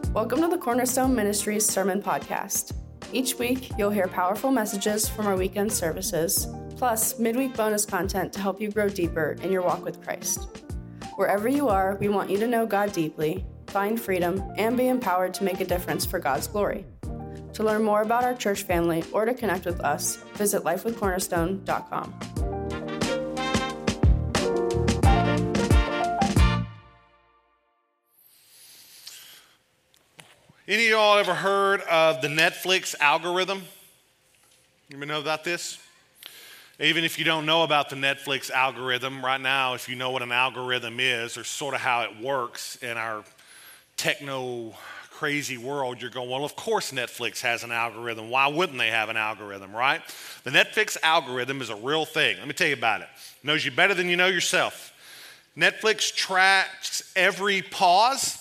Welcome to the Cornerstone Ministries Sermon Podcast. Each week, you'll hear powerful messages from our weekend services, plus midweek bonus content to help you grow deeper in your walk with Christ. Wherever you are, we want you to know God deeply, find freedom, and be empowered to make a difference for God's glory. To learn more about our church family or to connect with us, visit lifewithcornerstone.com. Any of y'all ever heard of the Netflix algorithm? You ever know about this? Even if you don't know about the Netflix algorithm, right now, if you know what an algorithm is or sort of how it works in our techno crazy world, you're going, well, of course Netflix has an algorithm. Why wouldn't they have an algorithm, right? The Netflix algorithm is a real thing. Let me tell you about it. It knows you better than you know yourself. Netflix tracks every pause,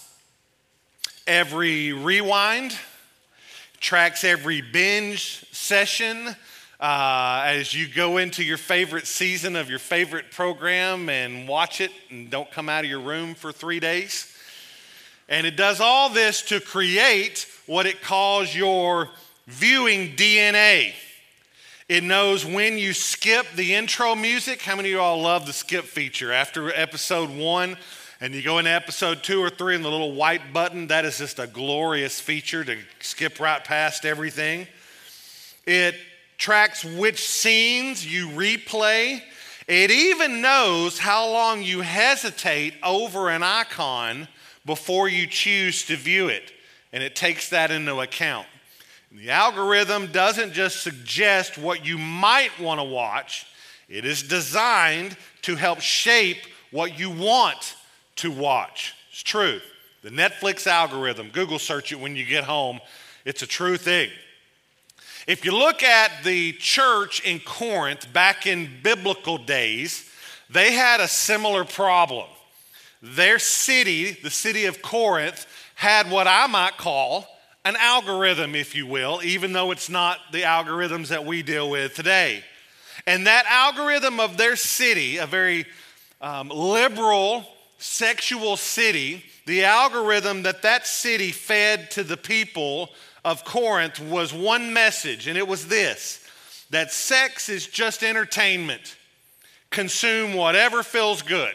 every rewind, tracks every binge session as you go into your favorite season of your favorite program and watch it and don't come out of your room for 3 days. And it does all this to create what it calls your viewing DNA. It knows when you skip the intro music. How many of you all love the skip feature? After episode 1, and you go into episode 2 or 3 and the little white button, that is just a glorious feature to skip right past everything. It tracks which scenes you replay. It even knows how long you hesitate over an icon before you choose to view it. And it takes that into account. And the algorithm doesn't just suggest what you might want to watch. It is designed to help shape what you want to watch. It's true. The Netflix algorithm, Google search it when you get home. It's a true thing. If you look at the church in Corinth back in biblical days, they had a similar problem. Their city, the city of Corinth, had what I might call an algorithm, if you will, even though it's not the algorithms that we deal with today. And that algorithm of their city, a very liberal, sexual city, the algorithm that city fed to the people of Corinth was one message, and it was this: that sex is just entertainment. Consume whatever feels good.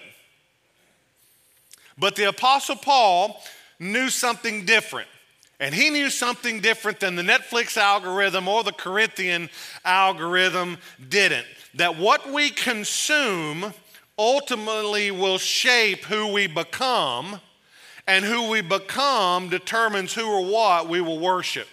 But the Apostle Paul knew something different. And he knew something different than the Netflix algorithm or the Corinthian algorithm didn't. That what we consume ultimately will shape who we become, and who we become determines who or what we will worship.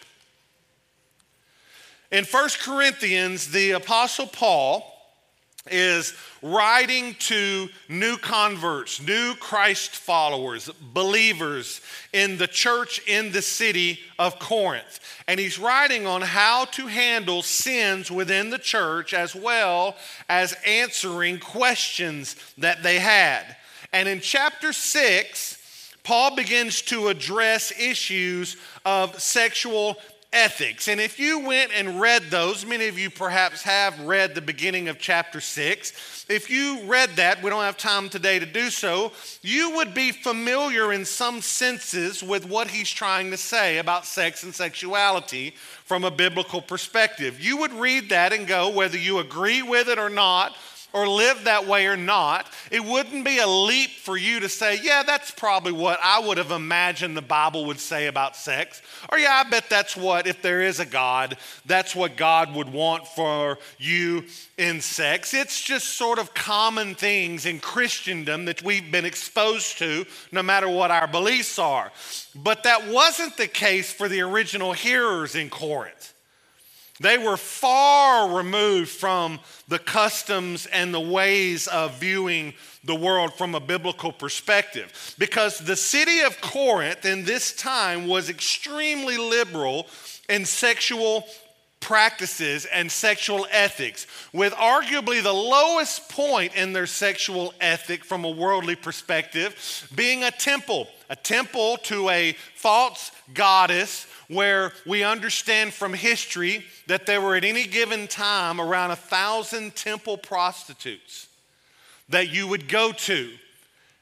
In 1 Corinthians, the Apostle Paul is writing to new converts, new Christ followers, believers in the church in the city of Corinth. And he's writing on how to handle sins within the church as well as answering questions that they had. And in chapter 6, Paul begins to address issues of sexual ethics. And if you went and read those, many of you perhaps have read the beginning of chapter 6. If you read that, we don't have time today to do so, you would be familiar in some senses with what he's trying to say about sex and sexuality from a biblical perspective. You would read that and go, whether you agree with it or not, or live that way or not, it wouldn't be a leap for you to say, yeah, that's probably what I would have imagined the Bible would say about sex. Or yeah, I bet that's what, if there is a God, that's what God would want for you in sex. It's just sort of common things in Christendom that we've been exposed to, no matter what our beliefs are. But that wasn't the case for the original hearers in Corinth. They were far removed from the customs and the ways of viewing the world from a biblical perspective, because the city of Corinth in this time was extremely liberal in sexual practices and sexual ethics, with arguably the lowest point in their sexual ethic from a worldly perspective being a temple to a false goddess, where we understand from history that there were at any given time around 1,000 temple prostitutes that you would go to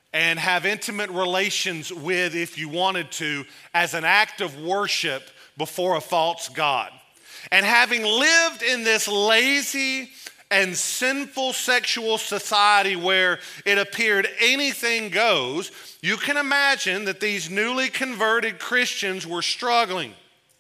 and have intimate relations with, if you wanted to, as an act of worship before a false god. And having lived in this lazy and sinful sexual society where it appeared anything goes, you can imagine that these newly converted Christians were struggling.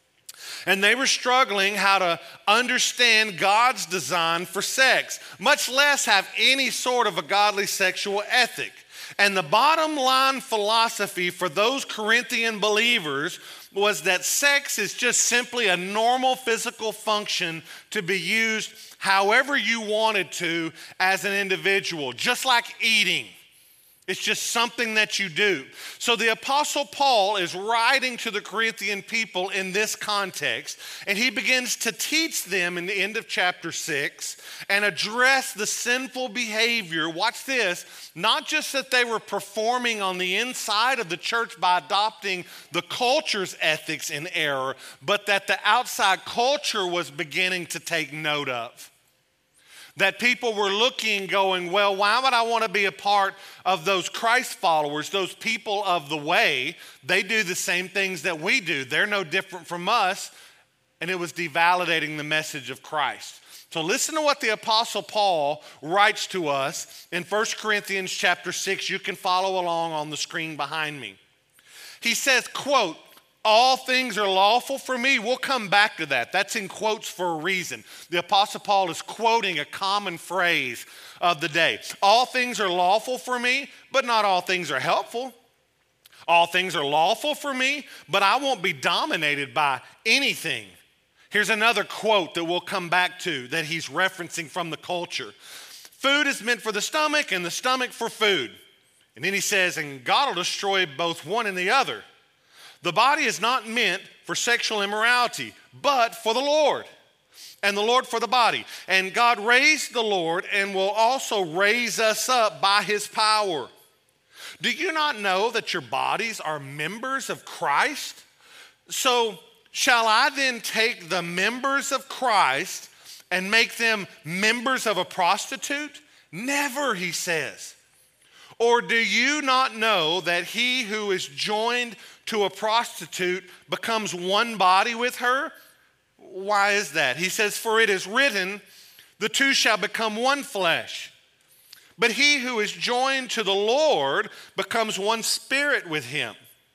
And they were struggling how to understand God's design for sex, much less have any sort of a godly sexual ethic. And the bottom line philosophy for those Corinthian believers was that sex is just simply a normal physical function to be used however you wanted to as an individual, just like eating. It's just something that you do. So the Apostle Paul is writing to the Corinthian people in this context, and he begins to teach them in the end of chapter 6 and address the sinful behavior. Watch this, not just that they were performing on the inside of the church by adopting the culture's ethics in error, but that the outside culture was beginning to take note of. That people were looking, going, well, why would I want to be a part of those Christ followers, those people of the way? They do the same things that we do. They're no different from us. And it was devalidating the message of Christ. So listen to what the Apostle Paul writes to us in 1 Corinthians chapter 6. You can follow along on the screen behind me. He says, quote, all things are lawful for me. We'll come back to that. That's in quotes for a reason. The Apostle Paul is quoting a common phrase of the day. All things are lawful for me, but not all things are helpful. All things are lawful for me, but I won't be dominated by anything. Here's another quote that we'll come back to that he's referencing from the culture. Food is meant for the stomach and the stomach for food. And then he says, and God will destroy both one and the other. The body is not meant for sexual immorality, but for the Lord, and the Lord for the body. And God raised the Lord and will also raise us up by his power. Do you not know that your bodies are members of Christ? So shall I then take the members of Christ and make them members of a prostitute? Never, he says. Or do you not know that he who is joined to a prostitute becomes one body with her? Why is that? He says, for it is written, the two shall become one flesh. But he who is joined to the Lord becomes one spirit with him.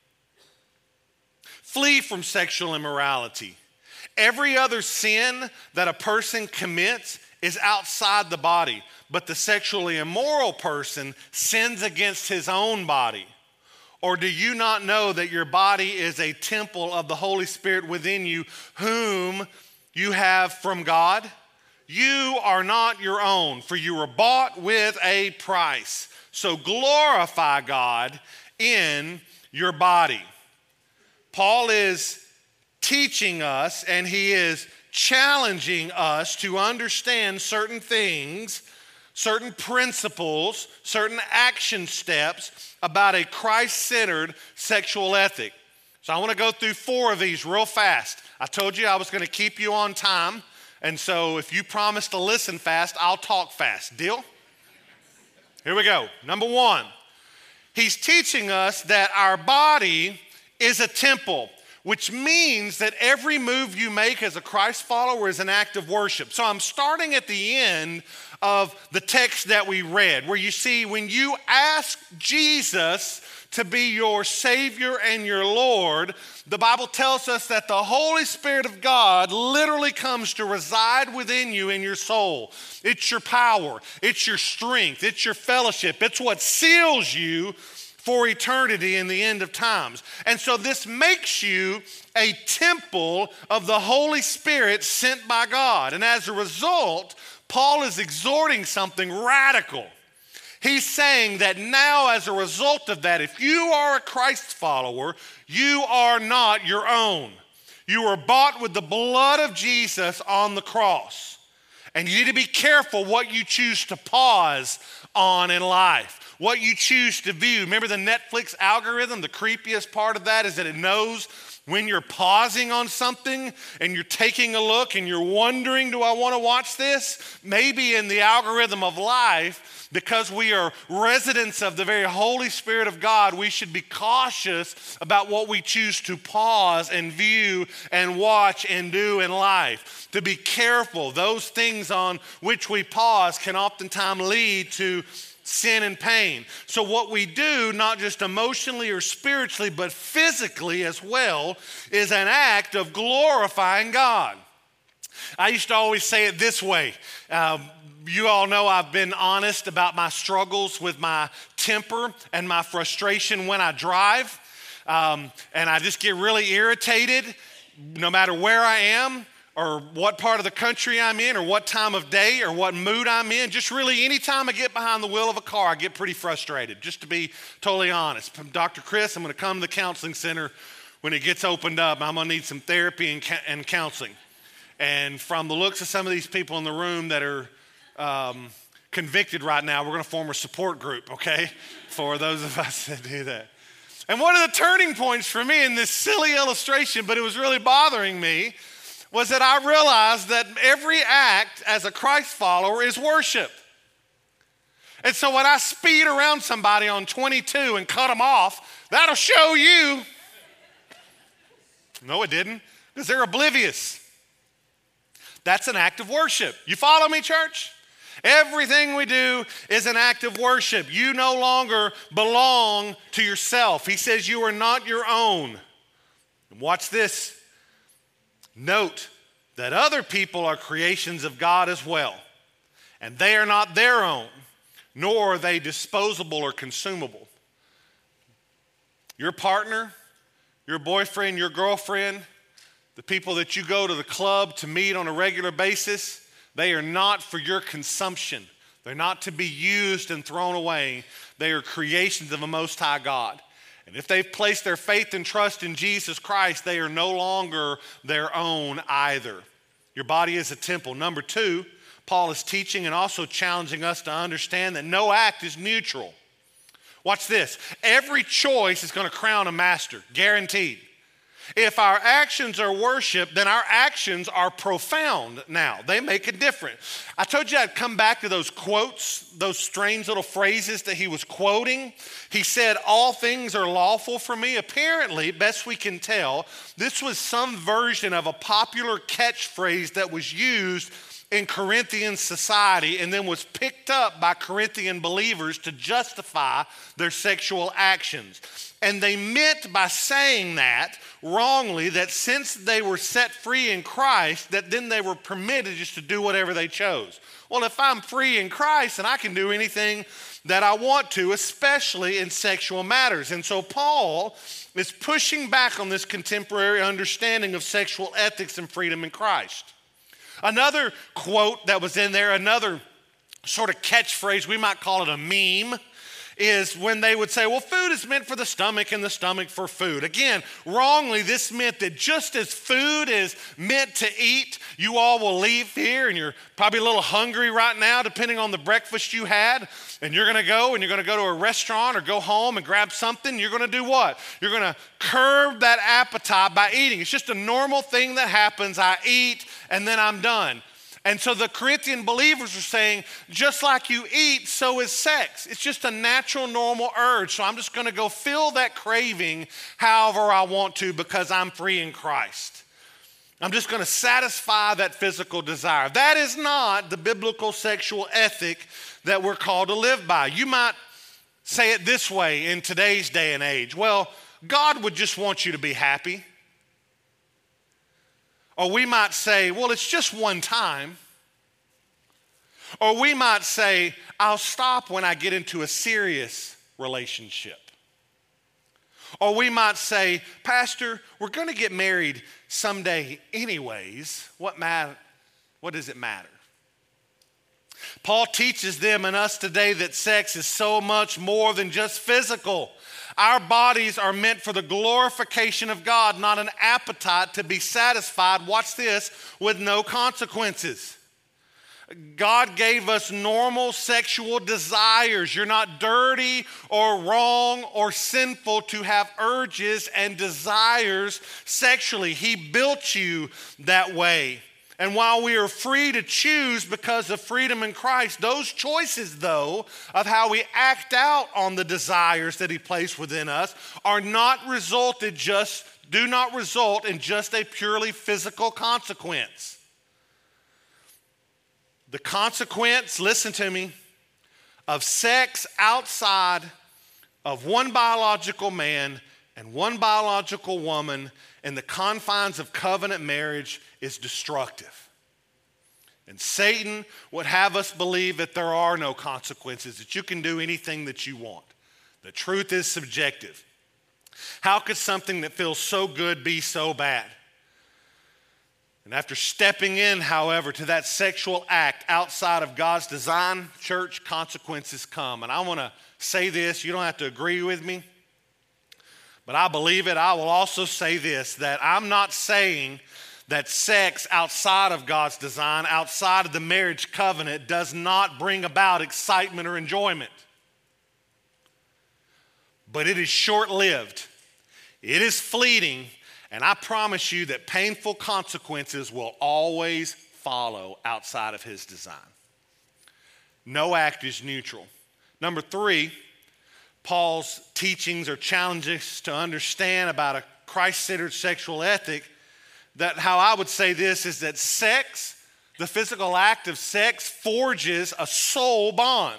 Flee from sexual immorality. Every other sin that a person commits is outside the body, but the sexually immoral person sins against his own body. Or do you not know that your body is a temple of the Holy Spirit within you, whom you have from God? You are not your own, for you were bought with a price. So glorify God in your body. Paul is teaching us, and he is challenging us to understand certain things, certain principles, certain action steps about a Christ-centered sexual ethic. So I want to go through 4 of these real fast. I told you I was going to keep you on time. And so if you promise to listen fast, I'll talk fast. Deal? Here we go. Number 1, he's teaching us that our body is a temple, which means that every move you make as a Christ follower is an act of worship. So I'm starting at the end of the text that we read, where you see when you ask Jesus to be your Savior and your Lord, the Bible tells us that the Holy Spirit of God literally comes to reside within you in your soul. It's your power, it's your strength, it's your fellowship, it's what seals you for eternity in the end of times. And so this makes you a temple of the Holy Spirit sent by God. And as a result, Paul is exhorting something radical. He's saying that now, as a result of that, if you are a Christ follower, you are not your own. You were bought with the blood of Jesus on the cross. And you need to be careful what you choose to pause on in life. what you choose to view. Remember the Netflix algorithm? The creepiest part of that is that it knows when you're pausing on something and you're taking a look and you're wondering, do I want to watch this? Maybe in the algorithm of life, because we are residents of the very Holy Spirit of God, we should be cautious about what we choose to pause and view and watch and do in life. To be careful, those things on which we pause can oftentimes lead to sin and pain. So what we do, not just emotionally or spiritually, but physically as well, is an act of glorifying God. I used to always say it this way. You all know I've been honest about my struggles with my temper and my frustration when I drive. And I just get really irritated no matter where I am, or what part of the country I'm in, or what time of day, or what mood I'm in. Just really anytime I get behind the wheel of a car, I get pretty frustrated, just to be totally honest. Dr. Chris, I'm gonna come to the counseling center when it gets opened up. I'm gonna need some therapy and counseling. And from the looks of some of these people in the room that are convicted right now, we're gonna form a support group, okay? For those of us that do that. And one of the turning points for me in this silly illustration, but it was really bothering me, was that I realized that every act as a Christ follower is worship. And so when I speed around somebody on 22 and cut them off, that'll show you. No, it didn't, because they're oblivious. That's an act of worship. You follow me, church? Everything we do is an act of worship. You no longer belong to yourself. He says you are not your own. And watch this. Note that other people are creations of God as well, and they are not their own, nor are they disposable or consumable. Your partner, your boyfriend, your girlfriend, the people that you go to the club to meet on a regular basis, they are not for your consumption. They're not to be used and thrown away. They are creations of a Most High God. And if they've placed their faith and trust in Jesus Christ, they are no longer their own either. Your body is a temple. Number two, Paul is teaching and also challenging us to understand that no act is neutral. Watch this. Every choice is going to crown a master, guaranteed. If our actions are worship, then our actions are profound now. They make a difference. I told you I'd come back to those quotes, those strange little phrases that he was quoting. He said, all things are lawful for me. Apparently, best we can tell, this was some version of a popular catchphrase that was used in Corinthian society and then was picked up by Corinthian believers to justify their sexual actions. And they meant by saying that wrongly that since they were set free in Christ, that then they were permitted just to do whatever they chose. Well, if I'm free in Christ, then I can do anything that I want to, especially in sexual matters. And so Paul is pushing back on this contemporary understanding of sexual ethics and freedom in Christ. Another quote that was in there, another sort of catchphrase, we might call it a meme, is when they would say, well, food is meant for the stomach and the stomach for food. Again, wrongly, this meant that just as food is meant to eat, you all will leave here and you're probably a little hungry right now, depending on the breakfast you had, and you're going to go to a restaurant or go home and grab something. You're going to do what? You're going to curb that appetite by eating. It's just a normal thing that happens. I eat and then I'm done. And so the Corinthian believers are saying, just like you eat, so is sex. It's just a natural, normal urge. So I'm just going to go fill that craving however I want to because I'm free in Christ. I'm just going to satisfy that physical desire. That is not the biblical sexual ethic that we're called to live by. You might say it this way in today's day and age. Well, God would just want you to be happy. Or we might say, well, it's just one time. Or we might say, I'll stop when I get into a serious relationship. Or we might say, Pastor, we're going to get married someday anyways. What does it matter? Paul teaches them and us today that sex is so much more than just physical. Our bodies are meant for the glorification of God, not an appetite to be satisfied, watch this, with no consequences. God gave us normal sexual desires. You're not dirty or wrong or sinful to have urges and desires sexually. He built you that way. And while we are free to choose because of freedom in Christ, those choices, though, of how we act out on the desires that he placed within us do not result in just a purely physical consequence. The consequence, listen to me, of sex outside of one biological man and one biological woman in the confines of covenant marriage is destructive. And Satan would have us believe that there are no consequences, that you can do anything that you want. The truth is subjective. How could something that feels so good be so bad? And after stepping in, however, to that sexual act outside of God's design, church, consequences come. And I want to say this, you don't have to agree with me, but I believe it. I will also say this, that I'm not saying that sex outside of God's design, outside of the marriage covenant, does not bring about excitement or enjoyment. But it is short-lived. It is fleeting. And I promise you that painful consequences will always follow outside of his design. No act is neutral. Number 3, Paul's teachings or challenges to understand about a Christ-centered sexual ethic, that how I would say this is that sex, the physical act of sex, forges a soul bond.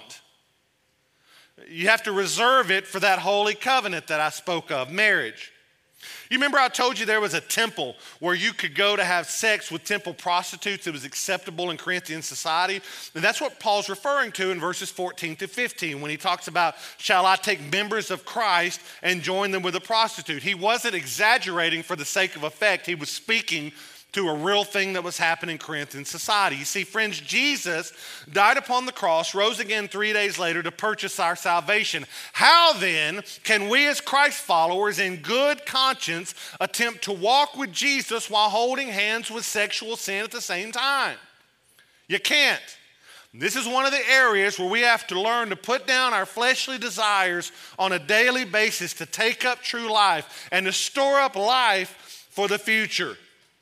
You have to reserve it for that holy covenant that I spoke of, marriage. You remember I told you there was a temple where you could go to have sex with temple prostitutes. It was acceptable in Corinthian society. And that's what Paul's referring to in verses 14 to 15 when he talks about, shall I take members of Christ and join them with a prostitute? He wasn't exaggerating for the sake of effect. He was speaking to a real thing that was happening in Corinthian society. You see, friends, Jesus died upon the cross, rose again 3 days later to purchase our salvation. How then can we as Christ followers in good conscience attempt to walk with Jesus while holding hands with sexual sin at the same time? You can't. This is one of the areas where we have to learn to put down our fleshly desires on a daily basis to take up true life and to store up life for the future.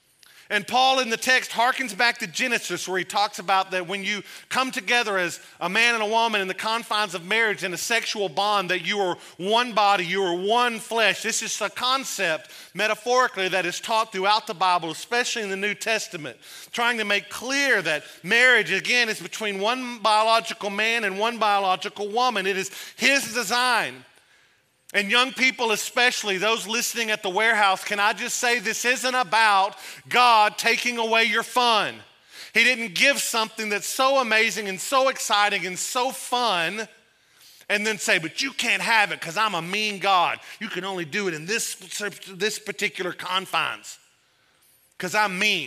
And Paul in the text harkens back to Genesis, where he talks about that when you come together as a man and a woman in the confines of marriage in a sexual bond, that you are one body, you are one flesh. This is a concept metaphorically that is taught throughout the Bible, especially in the New Testament, trying to make clear that marriage, again, is between one biological man and one biological woman. It is his design. And young people especially, those listening at the warehouse, can I just say this isn't about God taking away your fun. He didn't give something that's so amazing and so exciting and so fun and then say, but you can't have it because I'm a mean God. You can only do it in this particular confines because I'm mean.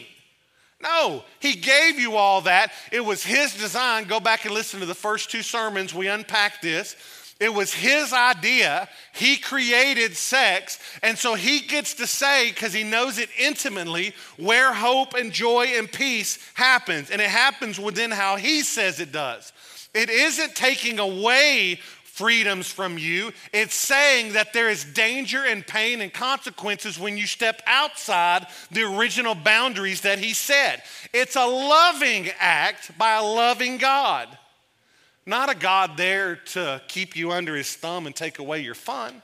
No, he gave you all that. It was his design. Go back and listen to the first 2 sermons. We unpacked this. It was his idea. He created sex. And so he gets to say, because he knows it intimately, where hope and joy and peace happens. And it happens within how he says it does. It isn't taking away freedoms from you. It's saying that there is danger and pain and consequences when you step outside the original boundaries that he set. It's a loving act by a loving God. Not a God there to keep you under his thumb and take away your fun.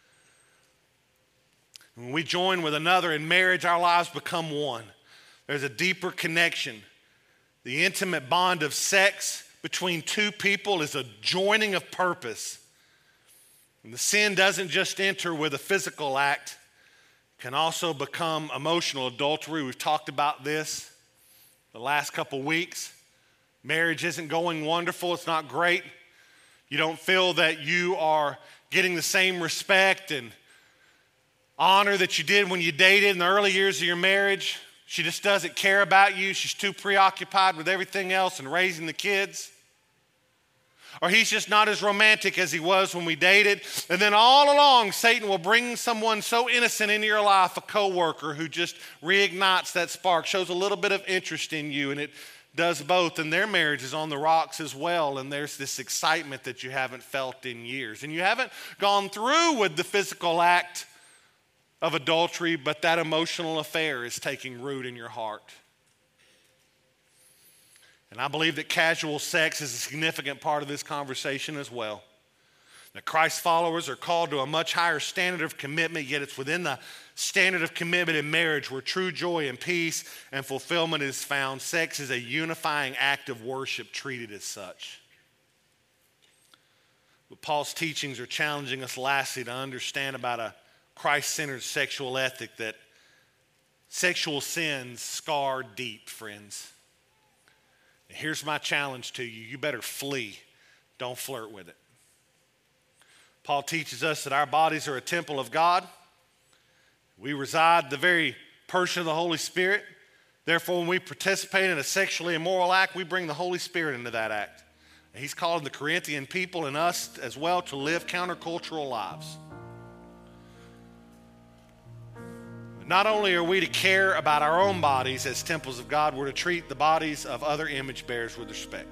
When we join with another in marriage, our lives become one. There's a deeper connection. The intimate bond of sex between 2 people is a joining of purpose. And the sin doesn't just enter with a physical act. It can also become emotional adultery. We've talked about this the last couple weeks. Marriage isn't going wonderful. It's not great. You don't feel that you are getting the same respect and honor that you did when you dated in the early years of your marriage. She just doesn't care about you. She's too preoccupied with everything else and raising the kids. Or he's just not as romantic as he was when we dated. And then all along, Satan will bring someone so innocent into your life, a coworker who just reignites that spark, shows a little bit of interest in you, and it does both, and their marriage is on the rocks as well, and there's this excitement that you haven't felt in years. And you haven't gone through with the physical act of adultery, but that emotional affair is taking root in your heart. And I believe that casual sex is a significant part of this conversation as well. That Christ followers are called to a much higher standard of commitment, yet it's within the standard of commitment in marriage where true joy and peace and fulfillment is found. Sex is a unifying act of worship treated as such. But Paul's teachings are challenging us lastly to understand about a Christ-centered sexual ethic, that sexual sins scar deep, friends. And here's my challenge to you. You better flee. Don't flirt with it. Paul teaches us that our bodies are a temple of God. We reside the very person of the Holy Spirit. Therefore, when we participate in a sexually immoral act, we bring the Holy Spirit into that act. And he's calling the Corinthian people and us as well to live countercultural lives. Not only are we to care about our own bodies as temples of God, we're to treat the bodies of other image bearers with respect.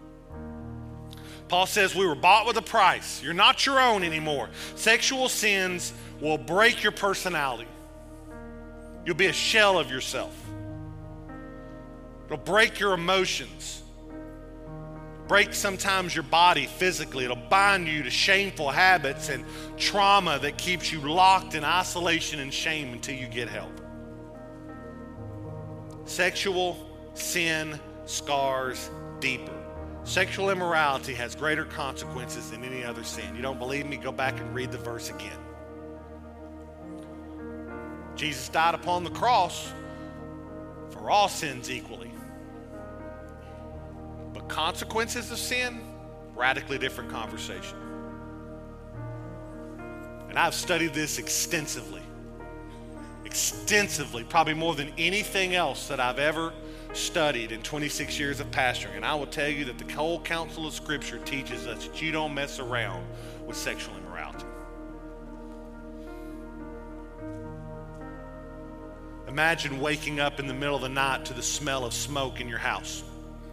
Paul says we were bought with a price. You're not your own anymore. Sexual sins will break your personality. You'll be a shell of yourself. It'll break your emotions. Break sometimes your body physically. It'll bind you to shameful habits and trauma that keeps you locked in isolation and shame until you get help. Sexual sin scars deeper. Sexual immorality has greater consequences than any other sin. You don't believe me? Go back and read the verse again. Jesus died upon the cross for all sins equally. But consequences of sin, radically different conversation. And I've studied this extensively, probably more than anything else that I've ever studied in 26 years of pastoring. And I will tell you that the whole counsel of Scripture teaches us that you don't mess around with sexual immorality. Imagine waking up in the middle of the night to the smell of smoke in your house.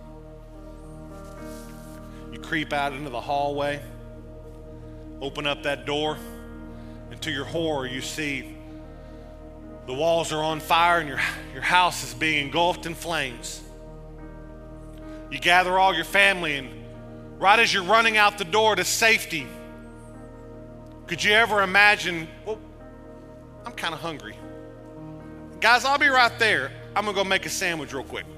You creep out into the hallway, open up that door, and to your horror you see the walls are on fire and your house is being engulfed in flames. You gather all your family, and right as you're running out the door to safety, could you ever imagine, well, I'm kind of hungry. Guys, I'll be right there. I'm going to go make a sandwich real quick.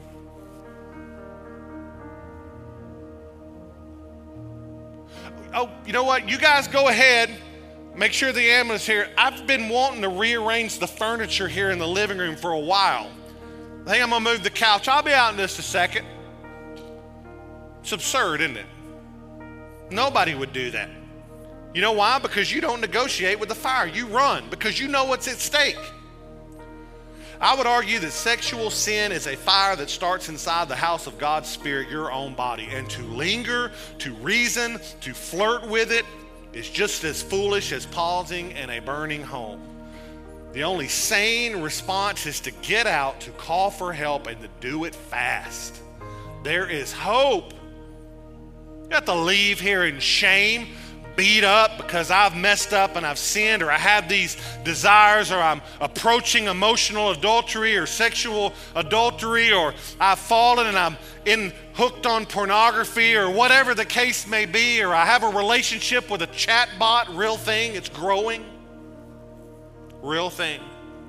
Oh, you know what? You guys go ahead. Make sure the ambulance is here. I've been wanting to rearrange the furniture here in the living room for a while. I think I'm going to move the couch. I'll be out in just a second. It's absurd, isn't it? Nobody would do that. You know why? Because you don't negotiate with the fire. You run because you know what's at stake. I would argue that sexual sin is a fire that starts inside the house of God's Spirit, your own body. And to linger, to reason, to flirt with it is just as foolish as pausing in a burning home. The only sane response is to get out, to call for help, and to do it fast. There is hope. You have to leave here in shame, beat up because I've messed up and I've sinned, or I have these desires, or I'm approaching emotional adultery or sexual adultery, or I've fallen and I'm hooked on pornography, or whatever the case may be, or I have a relationship with a chat bot, real thing, it's growing, real thing.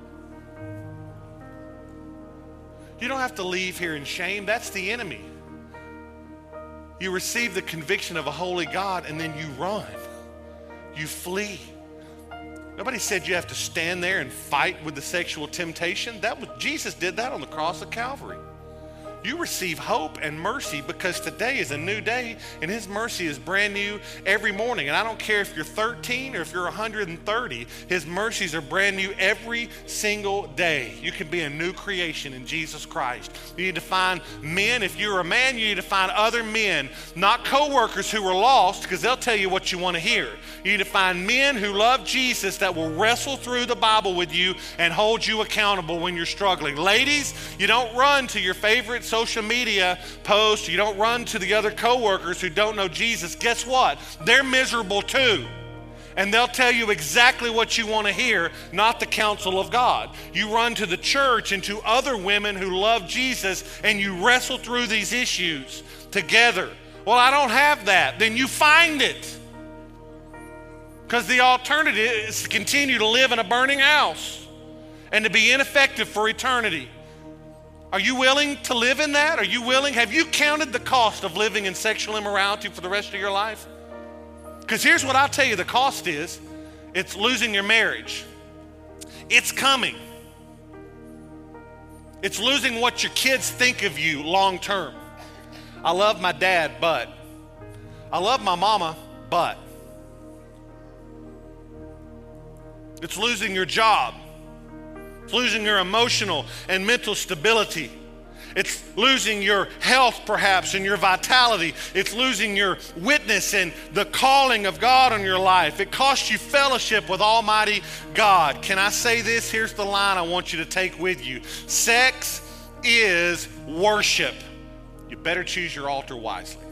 You don't have to leave here in shame. That's the enemy. You receive the conviction of a holy God and then you run. You flee. Nobody said you have to stand there and fight with the sexual temptation. Jesus did that on the cross of Calvary. You receive hope and mercy because today is a new day and His mercy is brand new every morning. And I don't care if you're 13 or if you're 130, His mercies are brand new every single day. You can be a new creation in Jesus Christ. You need to find men. If you're a man, you need to find other men, not co-workers who are lost, because they'll tell you what you want to hear. You need to find men who love Jesus that will wrestle through the Bible with you and hold you accountable when you're struggling. Ladies, you don't run to your favorite social media post, you don't run to the other coworkers who don't know Jesus, guess what? They're miserable too. And they'll tell you exactly what you want to hear, not the counsel of God. You run to the church and to other women who love Jesus, and you wrestle through these issues together. Well, I don't have that. Then you find it. Because the alternative is to continue to live in a burning house and to be ineffective for eternity. Are you willing to live in that? Are you willing? Have you counted the cost of living in sexual immorality for the rest of your life? Because here's what I'll tell you the cost is. It's losing your marriage. It's coming. It's losing what your kids think of you long term. I love my dad, but. I love my mama, but. It's losing your job. It's losing your emotional and mental stability. It's losing your health, perhaps, and your vitality. It's losing your witness and the calling of God on your life. It costs you fellowship with Almighty God. Can I say this? Here's the line I want you to take with you. Sex is worship. You better choose your altar wisely.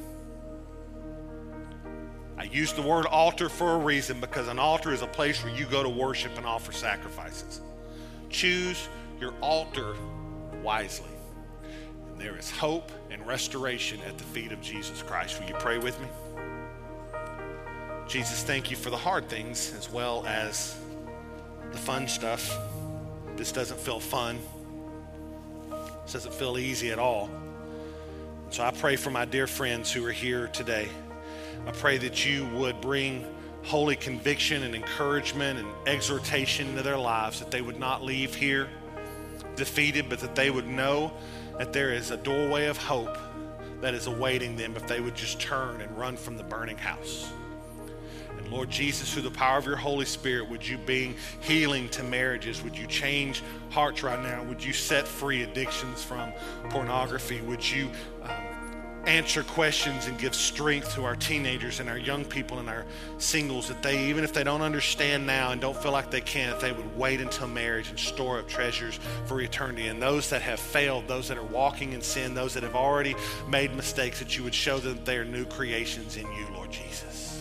I use the word altar for a reason, because an altar is a place where you go to worship and offer sacrifices. Choose your altar wisely. There is hope and restoration at the feet of Jesus Christ. Will you pray with me? Jesus, thank you for the hard things as well as the fun stuff. This doesn't feel fun. This doesn't feel easy at all. So I pray for my dear friends who are here today. I pray that you would bring holy conviction and encouragement and exhortation into their lives, that they would not leave here defeated, but that they would know that there is a doorway of hope that is awaiting them if they would just turn and run from the burning house. And Lord Jesus, through the power of your Holy Spirit, would you bring healing to marriages? Would you change hearts right now? Would you set free addictions from pornography? Would you answer questions and give strength to our teenagers and our young people and our singles, that they, even if they don't understand now and don't feel like they can, that they would wait until marriage and store up treasures for eternity. And those that have failed, those that are walking in sin, those that have already made mistakes, that you would show them that they are new creations in you, Lord Jesus.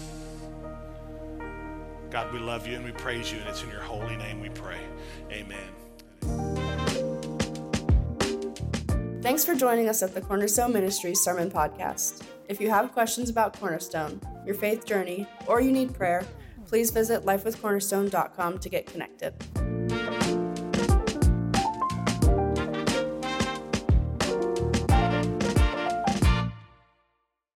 God, we love you and we praise you, and it's in your holy name we pray. Amen. Thanks for joining us at the Cornerstone Ministries Sermon Podcast. If you have questions about Cornerstone, your faith journey, or you need prayer, please visit lifewithcornerstone.com to get connected.